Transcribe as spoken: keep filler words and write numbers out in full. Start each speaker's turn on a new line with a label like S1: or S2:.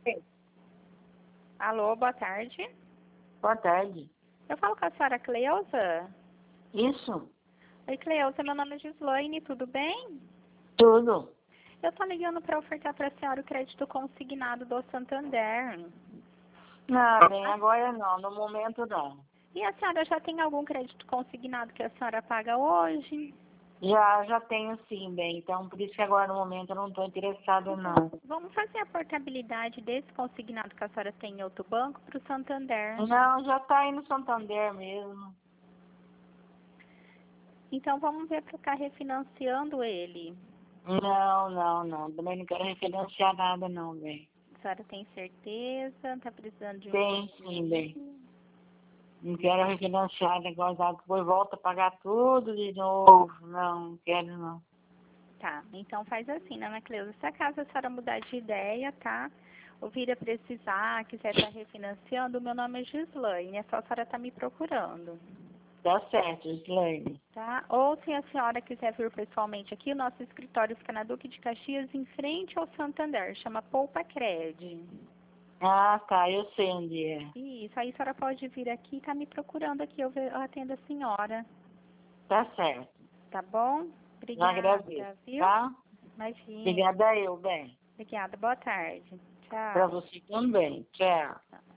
S1: Sim.
S2: Alô, boa tarde.
S1: Boa tarde.
S2: Eu falo com a senhora Cleusa.
S1: Isso?
S2: Oi, Cleusa, meu nome é Gislaine, tudo bem?
S1: Tudo.
S2: Eu tô ligando para ofertar para a senhora o crédito consignado do Santander.
S1: Não, bem, agora não. No momento não.
S2: E a senhora já tem algum crédito consignado que a senhora paga hoje?
S1: Já, já tenho sim, bem. Então, por isso que agora no momento eu não estou interessada, não.
S2: Vamos fazer a portabilidade desse consignado que a senhora tem em outro banco para o Santander.
S1: Não, já está aí no Santander mesmo.
S2: Então vamos ver para ficar refinanciando ele.
S1: Não, não, não. Também não quero refinanciar nada, não, bem.
S2: A senhora tem certeza? Está precisando de um
S1: Tem sim, bem. Não quero refinanciar negócio, depois volta a pagar tudo de novo. Não, não quero não.
S2: Tá, então faz assim, né, Ana Cleusa? Se acaso a senhora mudar de ideia, tá? Ou vir a precisar, quiser estar refinanciando, o meu nome é Gislaine, é só a senhora estar me procurando,
S1: Tá certo, Gislaine.
S2: tá? Ou se a senhora quiser vir pessoalmente aqui, o nosso escritório fica na Duque de Caxias, em frente ao Santander, chama Poupa Cred.
S1: Ah, tá, eu sei onde é.
S2: Isso, aí a senhora pode vir aqui e estar me procurando aqui, eu ve- eu atendo a senhora,
S1: Tá certo.
S2: tá bom?
S1: Eu agradeço,
S2: Obrigada, viu?
S1: tá?
S2: Imagina.
S1: Obrigada eu, bem.
S2: Obrigada, boa tarde.
S1: Pra
S2: Tchau.
S1: você também. Tchau.
S2: Tchau.